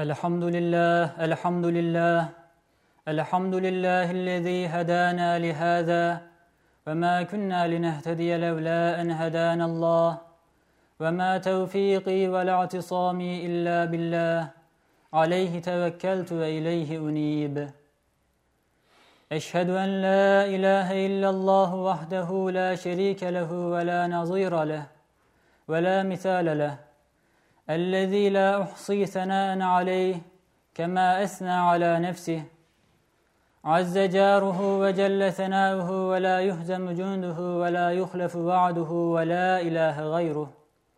Elhamdülillah, elhamdülillah, elhamdülillahillezî hedâna lihâzâ ve mâ kunnâ linehtediye levlâ en hedânallâh ve mâ tevfîqî ve la'tisâmî illâ billah, aleyhi tevekkeltu ve ileyhi unîb. Eşhedü en la ilahe illallah vahdehu la şerîke lehu ve la nazîre leh ve la misâle leh. الذي لا أحصي ثناء عليه كما أثنى على نفسه عز جاره وجل ثناؤه ولا يهزم جنده ولا يخلف وعده ولا إله غيره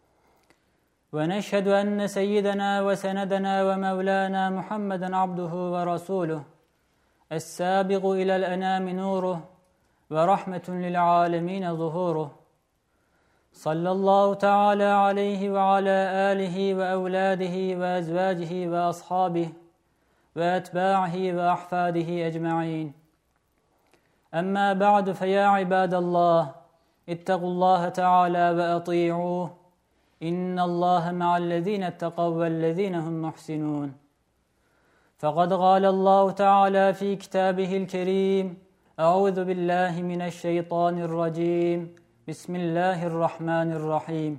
ونشهد أن سيدنا وسندنا ومولانا محمدا عبده ورسوله السابق إلى الأنام نوره ورحمة للعالمين ظهوره صلى الله تعالى عليه وعلى آله وأولاده وأزواجه وأصحابه وأتباعه وأحفاده أجمعين أما بعد فيا عباد الله اتقوا الله تعالى وأطيعوه إن الله مع الذين اتقوا والذين هم محسنون فقد قال الله تعالى في كتابه الكريم أعوذ بالله من الشيطان الرجيم بسم الله الرحمن الرحيم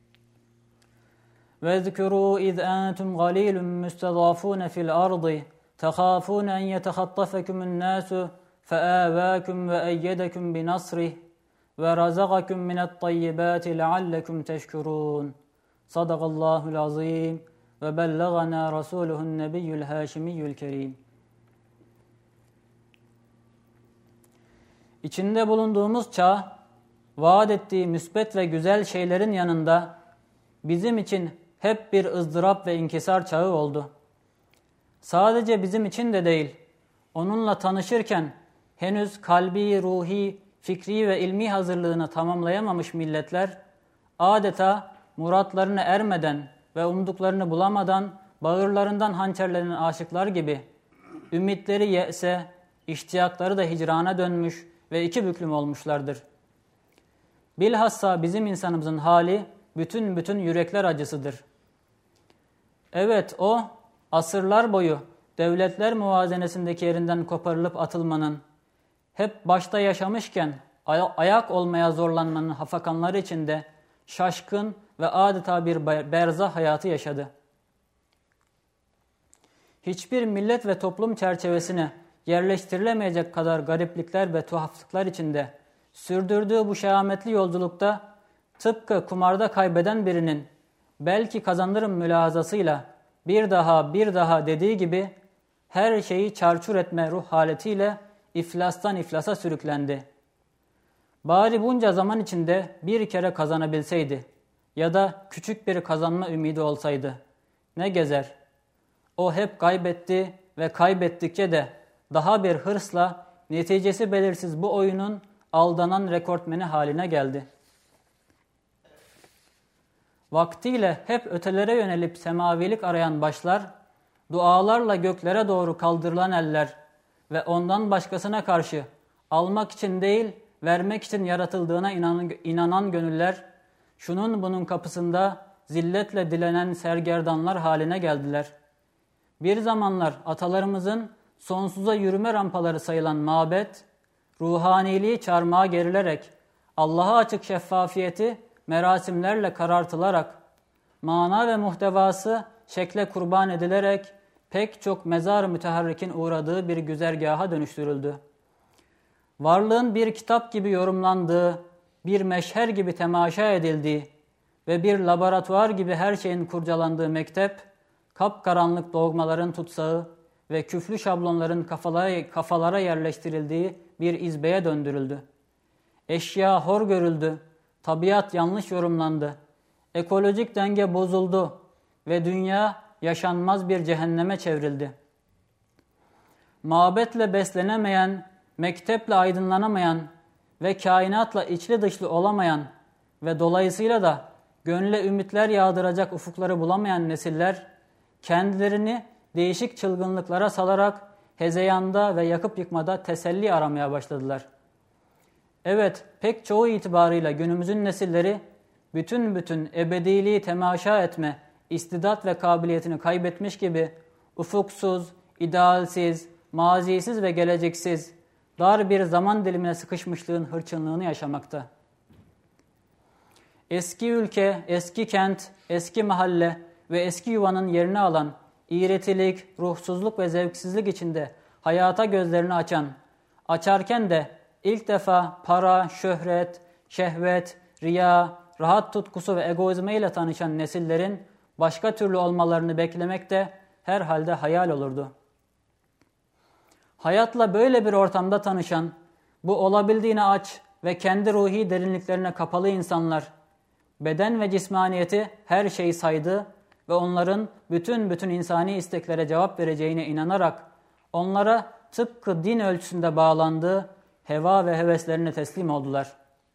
واذكروا إذ أنتم قليل مستضعفون في الأرض تخافون أن يتخطفكم الناس فآواكم وأيدكم بنصره ورزقكم من الطيبات لعلكم تشكرون صدق الله العظيم وبلغنا رسوله النبي الهاشمي الكريم. İçinde bulunduğumuz çağ, vaat ettiği müsbet ve güzel şeylerin yanında bizim için hep bir ızdırap ve inkisar çağı oldu. Sadece bizim için de değil, onunla tanışırken henüz kalbi, ruhi, fikri ve ilmi hazırlığını tamamlayamamış milletler, adeta muratlarına ermeden ve umduklarını bulamadan bağırlarından hançerlenen aşıklar gibi ümitleri ye'se, iştiyakları da hicrana dönmüş ve iki büklüm olmuşlardır. Bilhassa bizim insanımızın hali bütün yürekler acısıdır. Evet, o asırlar boyu devletler muvazenesindeki yerinden koparılıp atılmanın, hep başta yaşamışken ayak olmaya zorlanmanın hafakanları içinde şaşkın ve adeta bir berzah hayatı yaşadı. Hiçbir millet ve toplum çerçevesine yerleştirilemeyecek kadar gariplikler ve tuhaflıklar içinde sürdürdüğü bu şehametli yolculukta tıpkı kumarda kaybeden birinin belki kazanırım mülahazasıyla bir daha dediği gibi her şeyi çarçur etme ruh haletiyle iflastan iflasa sürüklendi. Bari bunca zaman içinde bir kere kazanabilseydi ya da küçük bir kazanma ümidi olsaydı ne gezer? O hep kaybetti ve kaybettikçe de daha bir hırsla neticesi belirsiz bu oyunun aldanan rekortmeni haline geldi. Vaktiyle hep ötelere yönelip semavilik arayan başlar, dualarla göklere doğru kaldırılan eller ve ondan başkasına karşı almak için değil, vermek için yaratıldığına inanan gönüller, şunun bunun kapısında zilletle dilenen sergerdanlar haline geldiler. Bir zamanlar atalarımızın sonsuza yürüme rampaları sayılan mabet, ruhaniliği çarmıha gerilerek, Allah'a açık şeffafiyeti merasimlerle karartılarak, mana ve muhtevası şekle kurban edilerek pek çok mezar-ı müteharrikin uğradığı bir güzergaha dönüştürüldü. Varlığın bir kitap gibi yorumlandığı, bir meşher gibi temaşa edildiği ve bir laboratuvar gibi her şeyin kurcalandığı mektep, kapkaranlık dogmaların tutsağı ve küflü şablonların kafalara yerleştirildiği bir izbeye döndürüldü. Eşya hor görüldü, tabiat yanlış yorumlandı, ekolojik denge bozuldu ve dünya yaşanmaz bir cehenneme çevrildi. Mabetle beslenemeyen, mekteple aydınlanamayan ve kainatla içli dışlı olamayan ve dolayısıyla da gönle ümitler yağdıracak ufukları bulamayan nesiller, kendilerini değişik çılgınlıklara salarak hezeyanda ve yakıp yıkmada teselli aramaya başladılar. Evet, pek çoğu itibarıyla günümüzün nesilleri bütün ebediliği temaşa etme istidat ve kabiliyetini kaybetmiş gibi ufuksuz, idealsiz, mazisiz ve geleceksiz, dar bir zaman dilimine sıkışmışlığın hırçınlığını yaşamakta. Eski ülke, eski kent, eski mahalle ve eski yuvanın yerini alan, iğretilik, ruhsuzluk ve zevksizlik içinde hayata gözlerini açarken de ilk defa para, şöhret, şehvet, riya, rahat tutkusu ve egoizma ile tanışan nesillerin başka türlü olmalarını beklemek de herhalde hayal olurdu. Hayatla böyle bir ortamda tanışan, bu olabildiğine aç ve kendi ruhi derinliklerine kapalı insanlar, beden ve cismaniyeti her şeyi saydı ve onların bütün insani isteklere cevap vereceğine inanarak onlara tıpkı din ölçüsünde bağlandığı heva ve heveslerine teslim oldular.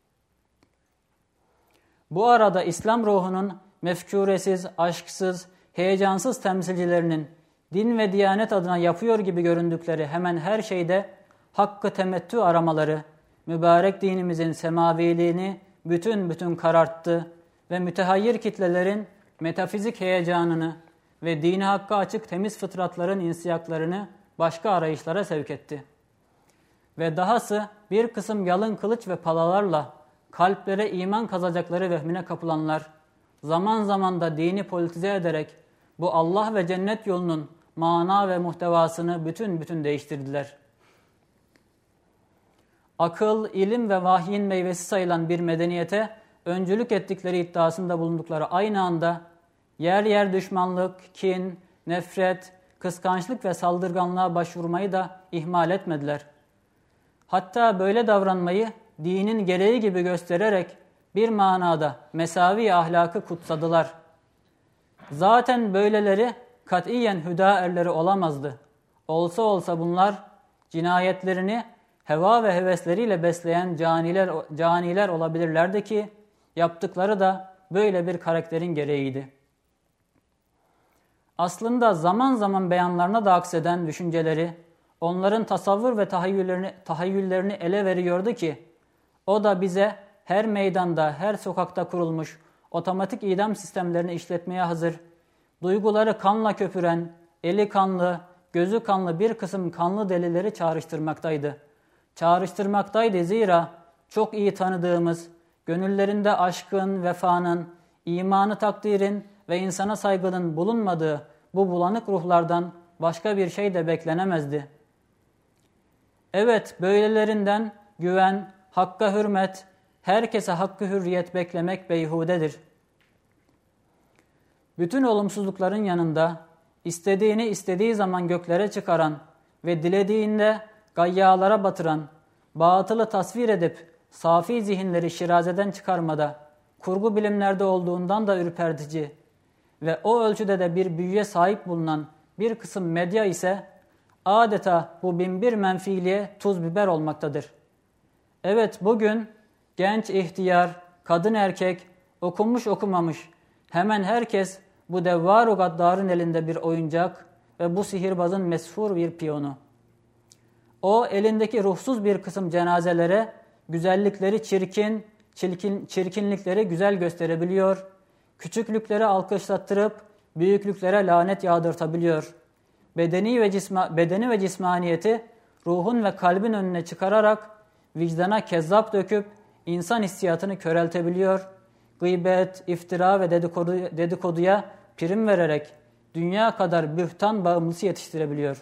Bu arada İslam ruhunun mefkûresiz, aşksız, heyecansız temsilcilerinin din ve diyanet adına yapıyor gibi göründükleri hemen her şeyde hakkı temettü aramaları, mübarek dinimizin semaviliğini bütün kararttı ve mütehayyir kitlelerin metafizik heyecanını ve dini hakka açık temiz fıtratların insiyaklarını başka arayışlara sevk etti. Ve dahası bir kısım yalın kılıç ve palalarla kalplere iman kazacakları vehmine kapılanlar, zaman zaman da dini politize ederek bu Allah ve cennet yolunun mana ve muhtevasını bütün değiştirdiler. Akıl, ilim ve vahyin meyvesi sayılan bir medeniyete öncülük ettikleri iddiasında bulundukları aynı anda yer düşmanlık, kin, nefret, kıskançlık ve saldırganlığa başvurmayı da ihmal etmediler. Hatta böyle davranmayı dinin gereği gibi göstererek bir manada mesavi ahlakı kutsadılar. Zaten böyleleri katiyen hüda erleri olamazdı. Olsa bunlar cinayetlerini heva ve hevesleriyle besleyen caniler olabilirlerdi ki yaptıkları da böyle bir karakterin gereğiydi. Aslında zaman zaman beyanlarına da akseden düşünceleri onların tasavvur ve tahayyüllerini ele veriyordu ki o da bize her meydanda, her sokakta kurulmuş otomatik idam sistemlerini işletmeye hazır, duyguları kanla köpüren, eli kanlı, gözü kanlı bir kısım kanlı delileri çağrıştırmaktaydı zira çok iyi tanıdığımız, gönüllerinde aşkın, vefanın, imanı takdirin ve insana saygının bulunmadığı bu bulanık ruhlardan başka bir şey de beklenemezdi. Evet, böylelerinden güven, hakka hürmet, herkese hakkı hürriyet beklemek beyhudedir. Bütün olumsuzlukların yanında istediğini istediği zaman göklere çıkaran ve dilediğinde gayyalara batıran, batılı tasvir edip safi zihinleri şirazeden çıkarmada, kurgu bilimlerde olduğundan da ürpertici ve o ölçüde de bir büyüye sahip bulunan bir kısım medya ise adeta bu binbir menfiliğe tuz biber olmaktadır. Evet, bugün genç ihtiyar, kadın erkek, okumuş okumamış hemen herkes bu devvar-u gaddarın elinde bir oyuncak ve bu sihirbazın mesfur bir piyonu. O elindeki ruhsuz bir kısım cenazelere güzellikleri çirkinlikleri güzel gösterebiliyor, küçüklükleri alkışlattırıp büyüklüklere lanet yağdırtabiliyor. Bedeni ve cismaniyeti ruhun ve kalbin önüne çıkararak vicdana kezzap döküp insan hissiyatını köreltebiliyor. Gıybet, iftira ve dedikoduya prim vererek dünya kadar bühtan bağımlısı yetiştirebiliyor.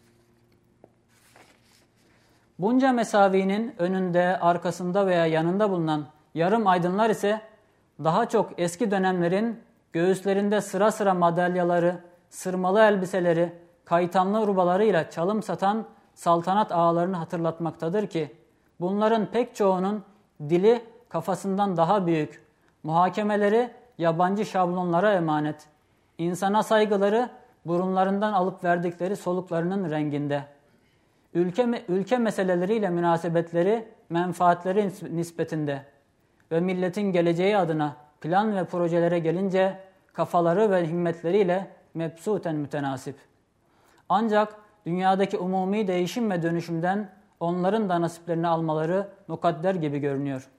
Bunca mesavinin önünde, arkasında veya yanında bulunan yarım aydınlar ise daha çok eski dönemlerin göğüslerinde sıra madalyaları, sırmalı elbiseleri, kaytanlı rubalarıyla çalım satan saltanat ağalarını hatırlatmaktadır ki bunların pek çoğunun dili kafasından daha büyük, muhakemeleri yabancı şablonlara emanet, insana saygıları burunlarından alıp verdikleri soluklarının renginde, ülke meseleleriyle münasebetleri menfaatleri nispetinde ve milletin geleceği adına plan ve projelere gelince kafaları ve himmetleriyle mebsuten mütenasip. Ancak dünyadaki umumi değişim ve dönüşümden onların da nasiplerini almaları mukadder gibi görünüyor.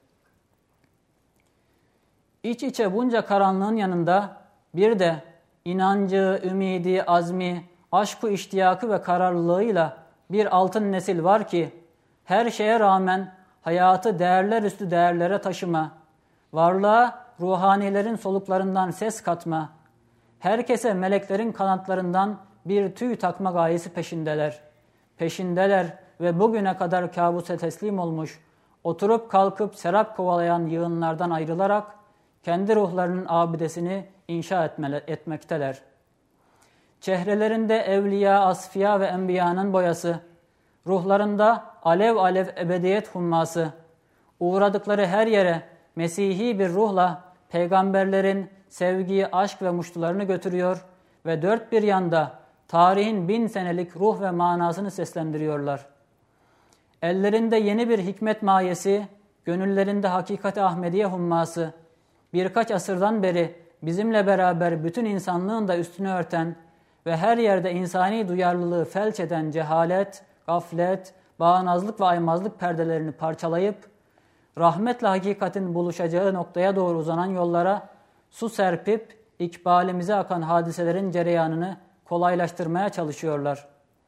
İç içe bunca karanlığın yanında bir de inancı, ümidi, azmi, aşk-ı iştiyakı ve kararlılığıyla bir altın nesil var ki, her şeye rağmen hayatı değerler üstü değerlere taşıma, varlığa ruhanilerin soluklarından ses katma, herkese meleklerin kanatlarından bir tüy takma gayesi peşindeler. Peşindeler ve bugüne kadar kabusa teslim olmuş, oturup kalkıp serap kovalayan yığınlardan ayrılarak kendi ruhlarının abidesini inşa etmekteler. Çehrelerinde evliya, asfiya ve enbiyanın boyası, ruhlarında alev alev ebediyet humması, uğradıkları her yere Mesihi bir ruhla peygamberlerin sevgiyi, aşk ve muştularını götürüyor ve dört bir yanda tarihin 1000 senelik ruh ve manasını seslendiriyorlar. Ellerinde yeni bir hikmet mayesi, gönüllerinde hakikat-i Ahmediye humması, birkaç asırdan beri bizimle beraber bütün insanlığın da üstünü örten ve her yerde insani duyarlılığı felç eden cehalet, gaflet, bağnazlık ve aymazlık perdelerini parçalayıp, rahmetle hakikatin buluşacağı noktaya doğru uzanan yollara su serpip, ikbalimize akan hadiselerin cereyanını kolaylaştırmaya çalışıyorlar.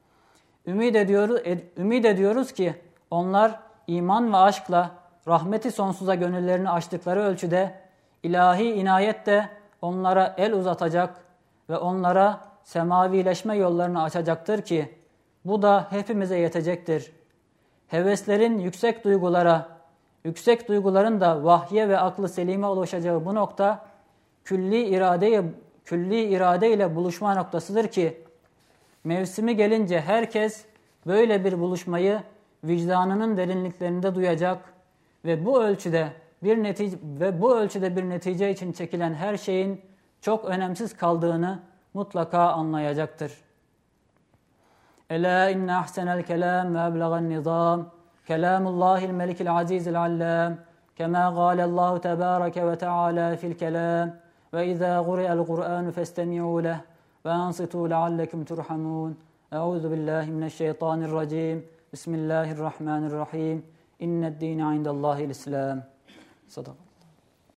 Ümid ediyoruz ki onlar iman ve aşkla rahmeti sonsuza gönüllerini açtıkları ölçüde ilahi inayet de onlara el uzatacak ve onlara semavileşme yollarını açacaktır ki bu da hepimize yetecektir. Heveslerin yüksek duyguların da vahye ve aklı selime ulaşacağı bu nokta külli irade ile buluşma noktasıdır ki mevsimi gelince herkes böyle bir buluşmayı vicdanının derinliklerinde duyacak ve bu ölçüde bir netice için çekilen her şeyin çok önemsiz kaldığını mutlaka anlayacaktır. Ela inne ahsenel kelam ve eblegan nizam kelamullahil melikil azizil allam kema gâlellâhu tebâreke ve teâlâ fil kelam ve izâ guri'el Kur'anu festemi'û leh ve ansitû leallekum turhamûn. Euzu billahi mineşşeytanirracim. Bismillahirrahmanirrahim. İnned dîne indellâhil islam. Sadaka.